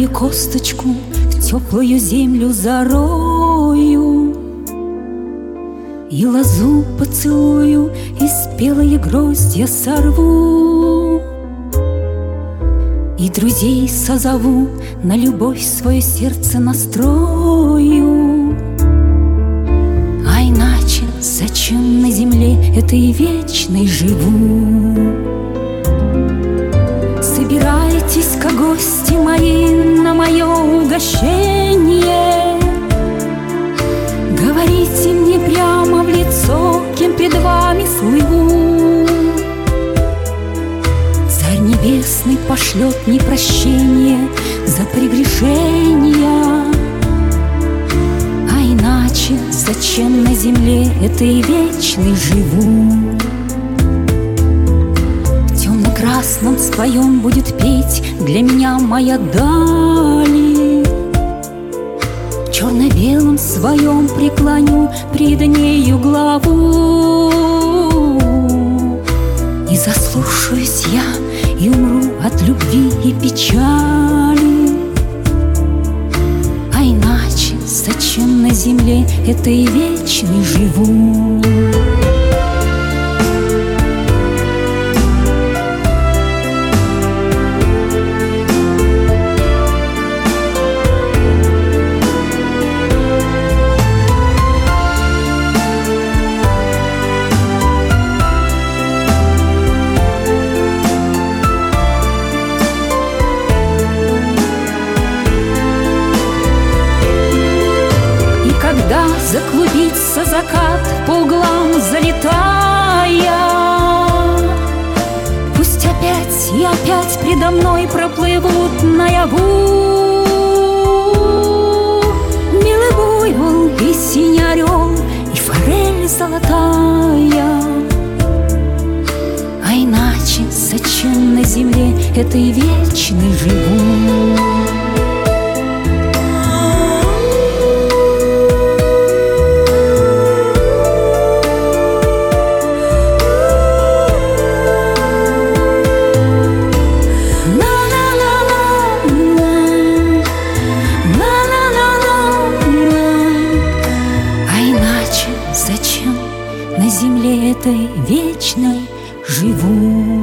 Маленькую косточку в теплую землю зарою, и лозу поцелую, и спелые гроздья сорву, и друзей созову, на любовь свое сердце настрою. А иначе зачем на земле этой вечной живу? Собирайтесь-ка, гости мои, на мое угощение. Говорите мне прямо в лицо, кем пред вами слыву. Царь небесный пошлет мне прощение за прегрешения. А иначе зачем на земле этой вечной живу? В красном своем будет петь для меня моя дали, в черно-белом своем преклоню пред нею главу. И заслушаюсь я, и умру от любви и печали. А иначе зачем на земле этой вечной живу? Заклубится закат по углам залетая, пусть опять и опять предо мной проплывут наяву милый буйвол и синий орел и форель золотая. А иначе зачем на земле этой вечной живу? Зачем на земле этой вечной живу?